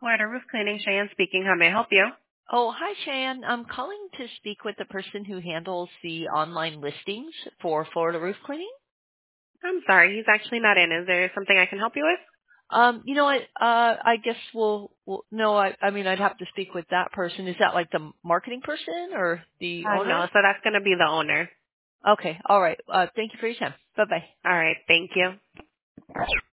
Florida Roof Cleaning, Cheyenne speaking. How may I help you? Oh, hi, Cheyenne. I'm calling to speak with the person who handles the online listings for Florida Roof Cleaning. I'm sorry, he's actually not in. Is there something I can help you with? You know what? I guess no, I mean, I'd have to speak with that person. Is that like the marketing person or the owner? No, so that's going to be the owner. Okay. All right. Thank you for your time. Bye-bye. All right, thank you.